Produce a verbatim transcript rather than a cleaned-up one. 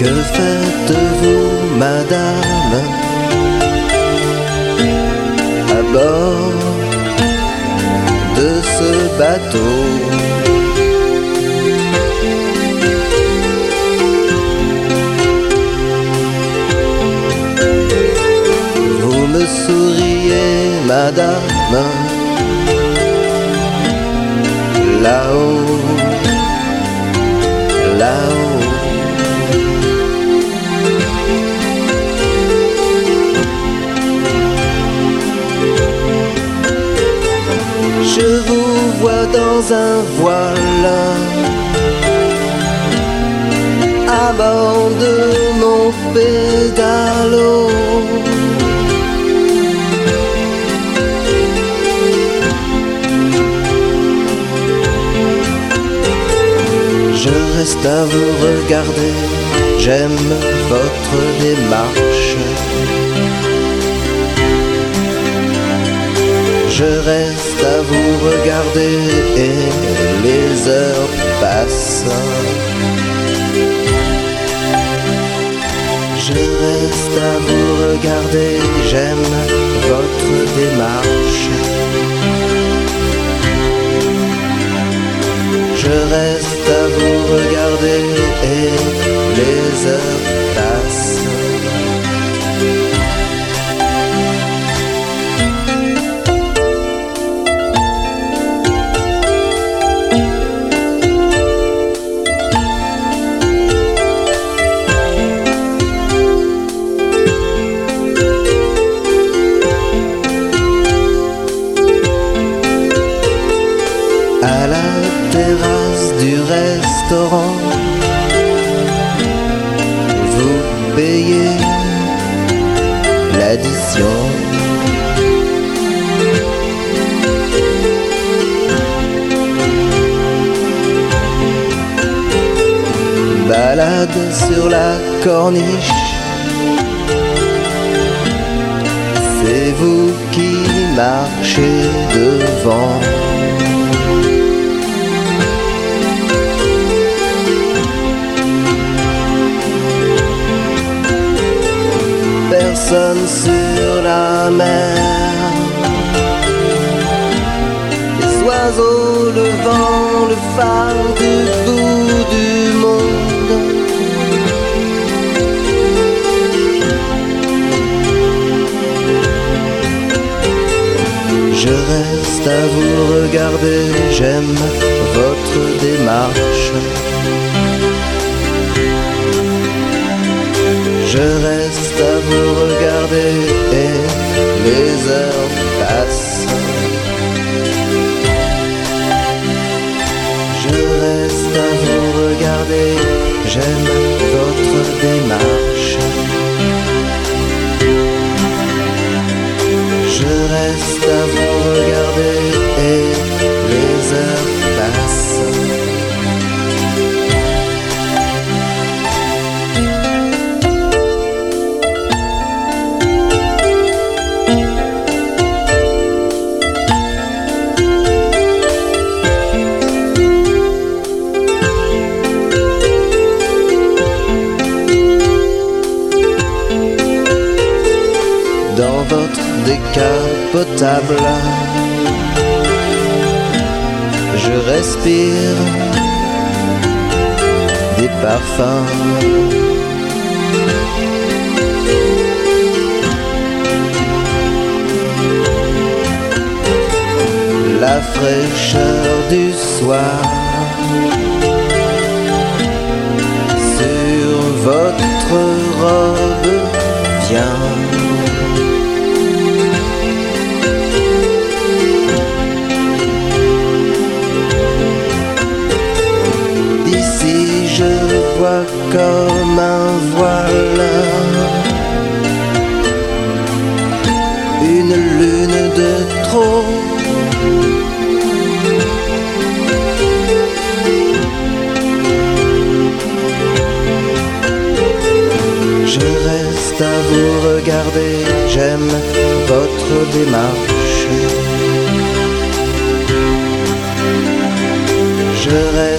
Que faites-vous, madame, à bord de ce bateau? Vous me souriez, madame, là-haut, là-haut. Je vous vois dans un voile à bord de mon pédalo. Je reste à vous regarder, j'aime votre démarche. Je reste à vous regarder et les heures passent. Je reste à vous regarder, j'aime votre démarche. Je reste à vous regarder et les heures passent. À la terrasse du restaurant, vous payez l'addition. Balade sur la corniche, c'est vous qui marchez devant. Personne sur la mer, les oiseaux, le vent, le phare du bout du monde. Je reste à vous regarder, j'aime votre démarche. Je reste à vous regarder et les heures passent. Je reste à vous regarder, j'aime votre démarche. Je reste à vous regarder et les heures passent. Dans votre décapotable, je respire des parfums. La fraîcheur du soir sur votre robe vient. Je vois comme un voile une lune de trop. Je reste à vous regarder, j'aime votre démarche. Je reste